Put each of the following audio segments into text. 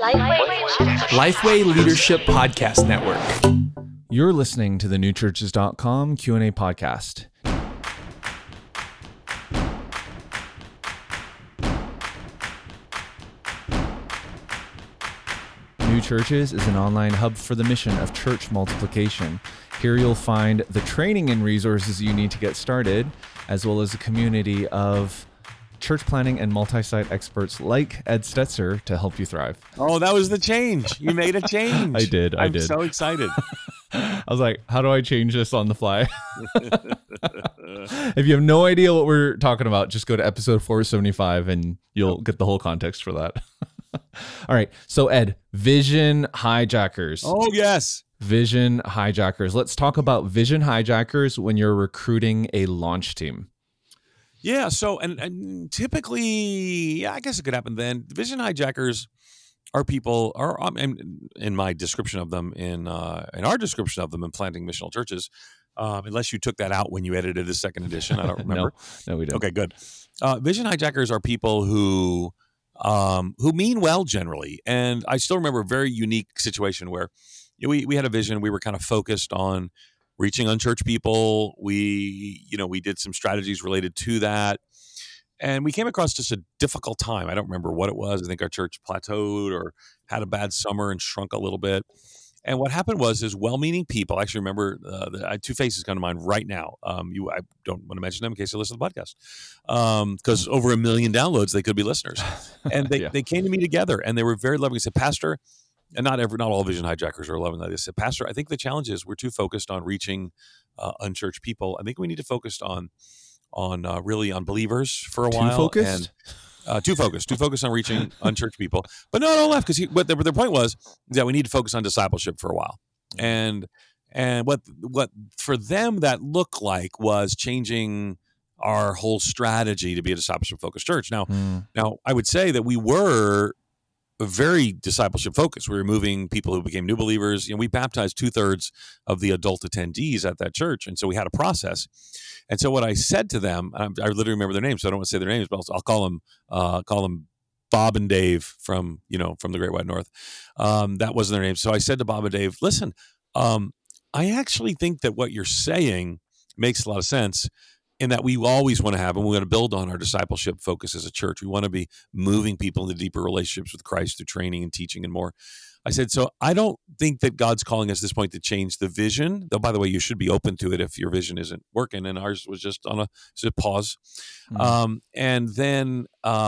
Lifeway Leadership Podcast Network. You're listening to the newchurches.com Q&A podcast. New Churches is an online hub for the mission of church multiplication. Here you'll find the training and resources you need to get started, as well as a community of church planning and multi-site experts like Ed Stetzer to help you thrive. Oh, that was the change. You made a change. I did. I'm so excited. I was like, how do I change this on the fly? If you have no idea what we're talking about, just go to episode 475 and you'll get the whole context for that. All right. So Ed, vision hijackers. Oh, yes. Vision hijackers. Let's talk about vision hijackers when you're recruiting a launch team. Yeah. So, and typically, yeah, I guess it could happen then. Vision hijackers are people, in my description of them, in our description of them in Planting Missional Churches, unless you took that out when you edited the second edition, I don't remember. No, we didn't. Okay, good. Vision hijackers are people who mean well generally. And I still remember a very unique situation where we had a vision. We were kind of focused on reaching unchurched people. We did some strategies related to that. And we came across just a difficult time. I don't remember what it was. I think our church plateaued or had a bad summer and shrunk a little bit. And what happened is well-meaning people. I actually remember two faces come to mind right now. I don't want to mention them in case they listen to the podcast, because over 1 million downloads, they could be listeners. And they came to me together, and they were very loving. They said, Pastor, and not all vision hijackers are loving that. They said, Pastor, I think the challenge is we're too focused on reaching unchurched people. I think we need to focus on really on believers for a while. Too focused? And too focused on reaching unchurched people. But no, don't laugh, because what their point was that we need to focus on discipleship for a while. And what for them that looked like was changing our whole strategy to be a discipleship focused church. Now I would say that we were very discipleship focused. We were moving people who became new believers. We baptized 2/3 of the adult attendees at that church, and so we had a process. And so what I said to them, I literally remember their names, so I don't want to say their names, but I'll call them Bob and Dave from the Great White North. That wasn't their name. So I said to Bob and Dave, listen, I actually think that what you're saying makes a lot of sense, in that we always want to have, and we want to build on our discipleship focus as a church. We want to be moving people into deeper relationships with Christ through training and teaching and more. I said, so I don't think that God's calling us at this point to change the vision. Though, by the way, you should be open to it if your vision isn't working. And ours was just on a pause. Mm-hmm. And then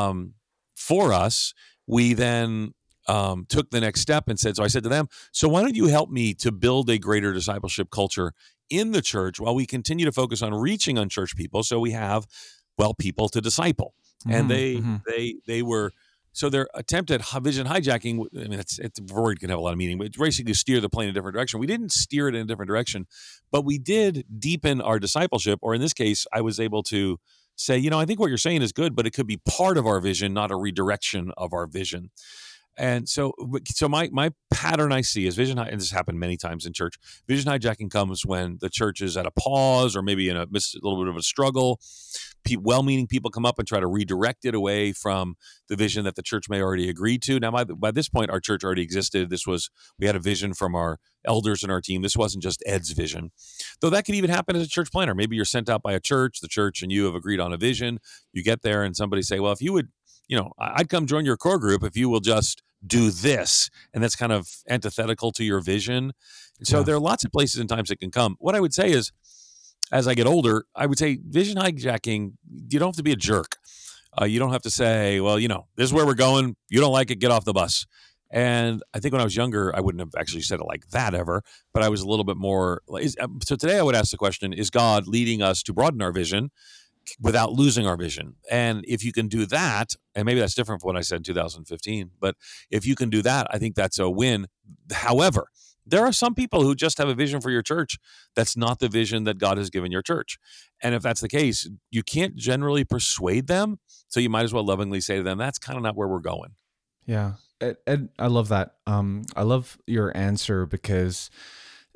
for us, we then took the next step and said, so I said to them, so why don't you help me to build a greater discipleship culture in the church while we continue to focus on reaching unchurched people, so we have, people to disciple. And they were, so their attempt at vision hijacking, I mean, it's a word can have a lot of meaning, but it's basically steer the plane in a different direction. We didn't steer it in a different direction, but we did deepen our discipleship, or in this case, I was able to say, I think what you're saying is good, but it could be part of our vision, not a redirection of our vision. And so my pattern I see is vision, and this happened many times in church, vision hijacking comes when the church is at a pause or maybe in a little bit of a struggle. Well-meaning people come up and try to redirect it away from the vision that the church may already agreed to. Now, by this point, our church already existed. We had a vision from our elders in our team. This wasn't just Ed's vision, though that could even happen as a church planner. Maybe you're sent out by a church, the church and you have agreed on a vision. You get there and somebody say, well, if you would, I'd come join your core group if you will just do this. And that's kind of antithetical to your vision. And so there are lots of places and times it can come. What I would say is, as I get older, I would say vision hijacking, you don't have to be a jerk. You don't have to say, well, this is where we're going. You don't like it, get off the bus. And I think when I was younger, I wouldn't have actually said it like that ever, but I was a little bit more. So today I would ask the question, is God leading us to broaden our vision without losing our vision? And if you can do that, and maybe that's different from what I said in 2015, but if you can do that, I think that's a win. However, there are some people who just have a vision for your church that's not the vision that God has given your church. And if that's the case, you can't generally persuade them. So you might as well lovingly say to them, that's kind of not where we're going. Yeah. Ed, I love that. I love your answer, because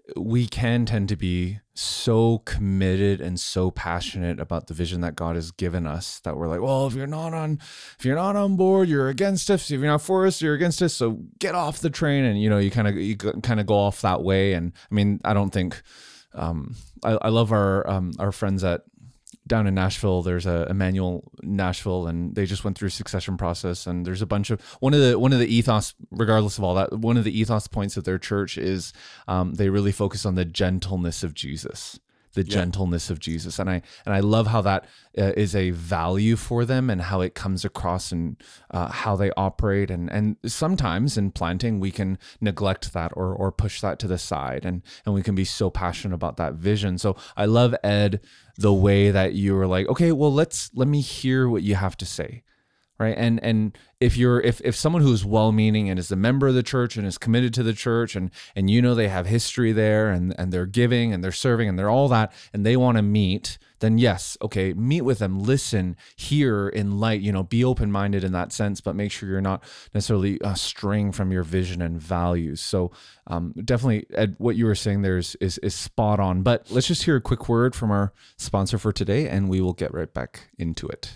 we can tend to be so committed and so passionate about the vision that God has given us that we're like, well, if you're not on board, you're against us. If you're not for us, you're against us. So get off the train. And, you kind of go off that way. And I mean, I don't think, I love our friends down in Nashville. There's a Emmanuel Nashville, and they just went through a succession process. And there's a bunch of one of the ethos, regardless of all that, one of the ethos points of their church is they really focus on the gentleness of Jesus. Gentleness of Jesus. And I love how that is a value for them and how it comes across and how they operate. And sometimes in planting, we can neglect that or push that to the side, and we can be so passionate about that vision. So I love, Ed, the way that you were like, okay, well, let me hear what you have to say. Right. And if someone who's well-meaning and is a member of the church and is committed to the church and they have history there and they're giving and they're serving and they're all that, and they want to meet, then yes, okay, meet with them, listen, hear in light, be open-minded in that sense, but make sure you're not necessarily straying from your vision and values. So definitely, Ed, what you were saying there is spot on. But let's just hear a quick word from our sponsor for today, and we will get right back into it.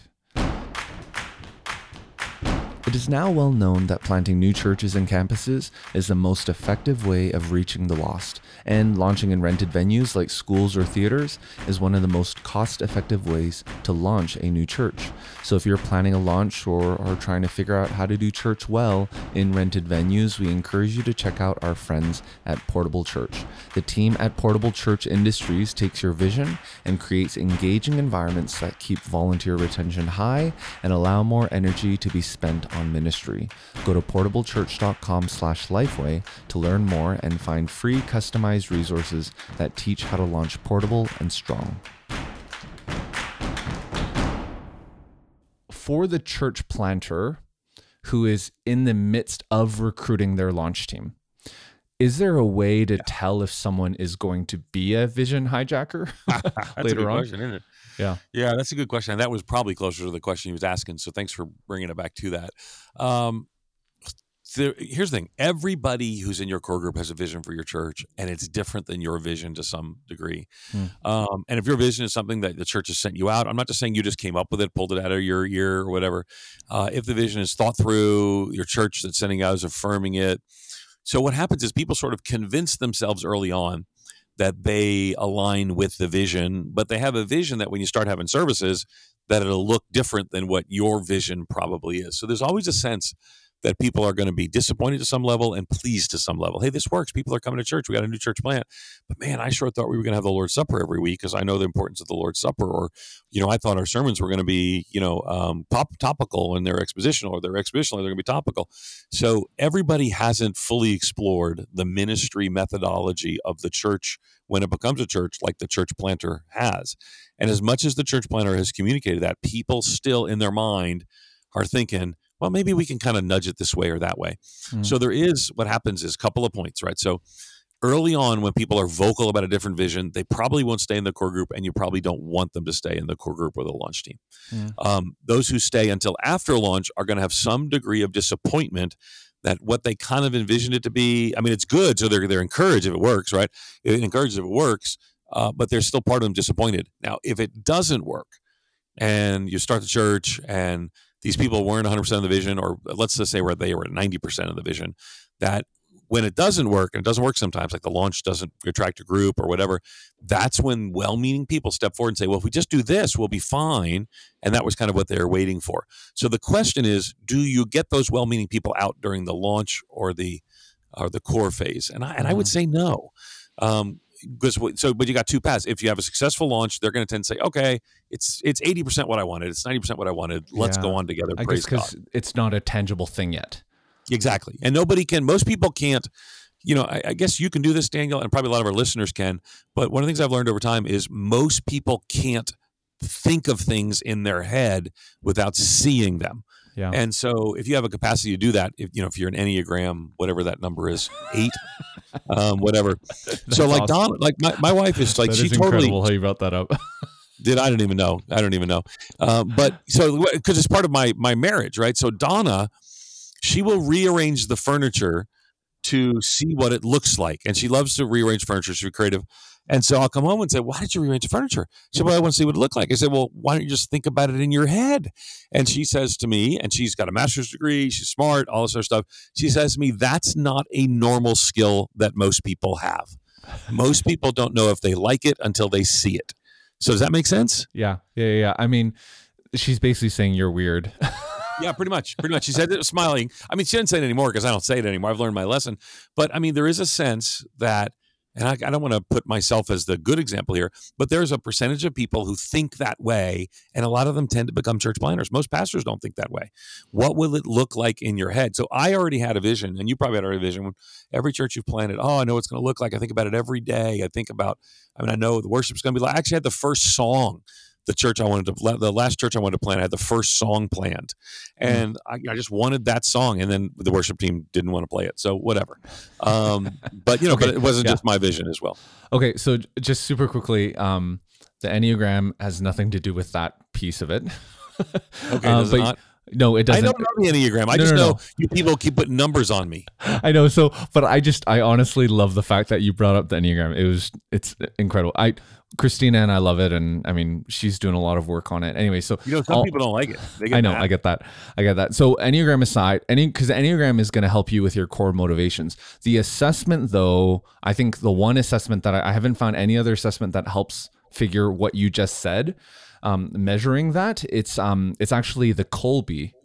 It is now well known that planting new churches and campuses is the most effective way of reaching the lost, and launching in rented venues like schools or theaters is one of the most cost-effective ways to launch a new church. So if you're planning a launch or are trying to figure out how to do church well in rented venues, we encourage you to check out our friends at Portable Church. The team at Portable Church Industries takes your vision and creates engaging environments that keep volunteer retention high and allow more energy to be spent on ministry. Go to portablechurch.com/lifeway to learn more and find free customized resources that teach how to launch portable and strong. For the church planter who is in the midst of recruiting their launch team, is there a way to tell if someone is going to be a vision hijacker later on? Question, isn't it? Yeah, that's a good question. And that was probably closer to the question he was asking. So thanks for bringing it back to that. Here's the thing. Everybody who's in your core group has a vision for your church, and it's different than your vision to some degree. And if your vision is something that the church has sent you out, I'm not just saying you just came up with it, pulled it out of your ear or whatever. If the vision is thought through, your church that's sending out is affirming it. So what happens is people sort of convince themselves early on that they align with the vision, but they have a vision that when you start having services, that it'll look different than what your vision probably is. So there's always a sense that people are going to be disappointed to some level and pleased to some level. Hey, this works. People are coming to church. We got a new church plant. But man, I sure thought we were going to have the Lord's Supper every week because I know the importance of the Lord's Supper. Or, I thought our sermons were going to be, topical and they're expositional, or they're expositional, they're going to be topical. So everybody hasn't fully explored the ministry methodology of the church when it becomes a church, like the church planter has. And as much as the church planter has communicated that, people still in their mind are thinking, well, maybe we can kind of nudge it this way or that way. So what happens is a couple of points, right? So early on, when people are vocal about a different vision, they probably won't stay in the core group, and you probably don't want them to stay in the core group or the launch team. Those who stay until after launch are going to have some degree of disappointment that what they kind of envisioned it to be. I mean, it's good, so they're encouraged if it works, right? It encourages if it works, but there's still part of them disappointed. Now, if it doesn't work, and you start the church, and these people weren't 100% of the vision, or let's just say where they were at 90% of the vision, that when it doesn't work, and it doesn't work sometimes, like the launch doesn't attract a group or whatever, that's when well-meaning people step forward and say, well, if we just do this, we'll be fine. And that was kind of what they were waiting for. So the question is, do you get those well-meaning people out during the launch or the core phase? And I would say no. But you got two paths. If you have a successful launch, they're going to tend to say, okay, it's 80% what I wanted. It's 90% what I wanted. Let's go on together. I guess because it's not a tangible thing yet. Exactly. And most people can't, I guess you can do this, Daniel, and probably a lot of our listeners can. But one of the things I've learned over time is most people can't think of things in their head without seeing them. Yeah. And so if you have a capacity to do that, if you're an Enneagram, whatever that number is, 8, whatever. So like awesome. Donna, like my wife is like, she totally. Incredible how you brought that up. I don't even know. But so, because it's part of my marriage, right? So Donna, she will rearrange the furniture to see what it looks like. And she loves to rearrange furniture. She's creative. And so I'll come home and say, why did you rearrange the furniture? She said, well, I want to see what it looked like. I said, well, why don't you just think about it in your head? And she says to me, and she's got a master's degree, she's smart, all this other stuff. She says to me, that's not a normal skill that most people have. Most people don't know if they like it until they see it. So does that make sense? Yeah. I mean, she's basically saying you're weird. Yeah, pretty much. She said it smiling. I mean, she didn't say it anymore because I don't say it anymore. I've learned my lesson. But I mean, there is a sense that, and I don't want to put myself as the good example here, but there's a percentage of people who think that way, and a lot of them tend to become church planners. Most pastors don't think that way. What will it look like in your head? So I already had a vision, and you probably had a vision. When every church you've planted, I know what it's going to look like. I think about it every day. I know the worship's going to be like, I actually had the first song. The last church I wanted to plant, I had the first song planned, and I just wanted that song, and then the worship team didn't want to play it, so whatever. But but it wasn't just my vision as well. Okay, so just super quickly, the Enneagram has nothing to do with that piece of it. Okay, does it not? No, it doesn't. I don't know the Enneagram. I just know you people keep putting numbers on me. I know. So, but I honestly love the fact that you brought up the Enneagram. It's incredible. Christina and I love it, and I mean, she's doing a lot of work on it. Anyway, so some people don't like it. I know. I get that. So Enneagram aside, because the Enneagram is going to help you with your core motivations. The assessment, though, I think the one assessment that I haven't found any other assessment that helps figure what you just said. Measuring that, it's actually the Kolbe.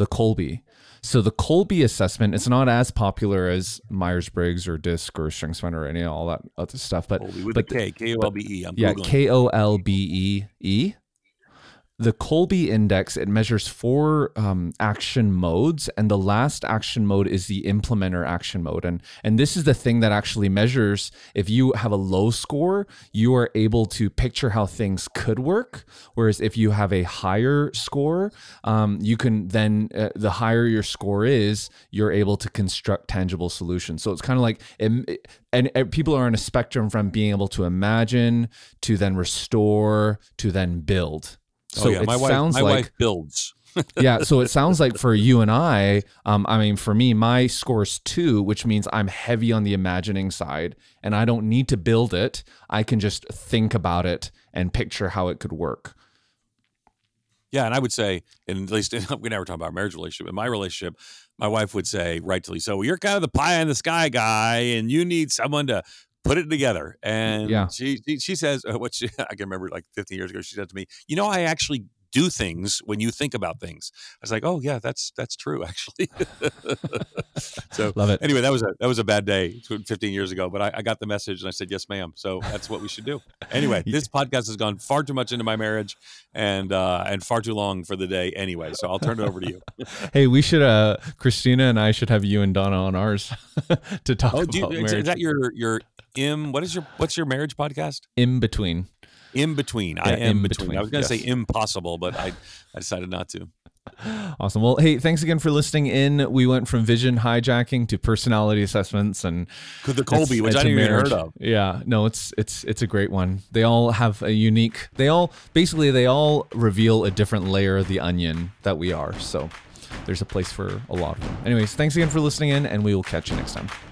So the Kolbe assessment, it's not as popular as Myers-Briggs or DISC or StrengthsFinder or any all that other stuff. But K-O-L-B-E. I'm yeah, Googling. Kolbee. The Kolbe index, it measures 4 action modes, and the last action mode is the implementer action mode. And this is the thing that actually measures if you have a low score, you are able to picture how things could work. Whereas if you have a higher score, you can then, the higher your score is, you're able to construct tangible solutions. So it's kind of like, and people are on a spectrum from being able to imagine, to then restore, to then build. So my wife builds. Yeah, so it sounds like for you and I mean, for me, my score's 2, which means I'm heavy on the imagining side, and I don't need to build it. I can just think about it and picture how it could work. Yeah, and I would say, and at least we never talk about our marriage relationship. In my relationship, my wife would say, rightfully so, well, you're kind of the pie in the sky guy, and you need someone to put it together. And she says, I can remember like 15 years ago, she said to me, I actually do things when you think about things. I was like, oh yeah, that's true actually. So love it. Anyway, that was a bad day 15 years ago, but I got the message and I said, yes, ma'am. So that's what we should do. Anyway, this podcast has gone far too much into my marriage and far too long for the day anyway. So I'll turn it over to you. Hey, we should, Christina and I should have you and Donna on ours to talk about marriage. Is that your what's your marriage podcast? In Between. In Between. Yeah, I am In between. Between. I was going to say impossible, but I decided not to. Awesome. Well, hey, thanks again for listening in. We went from vision hijacking to personality assessments and the Kolbe, which I didn't even heard of. Yeah, no, it's a great one. They all have a unique. They all reveal a different layer of the onion that we are. So there's a place for a lot of them. Anyways, thanks again for listening in, and we will catch you next time.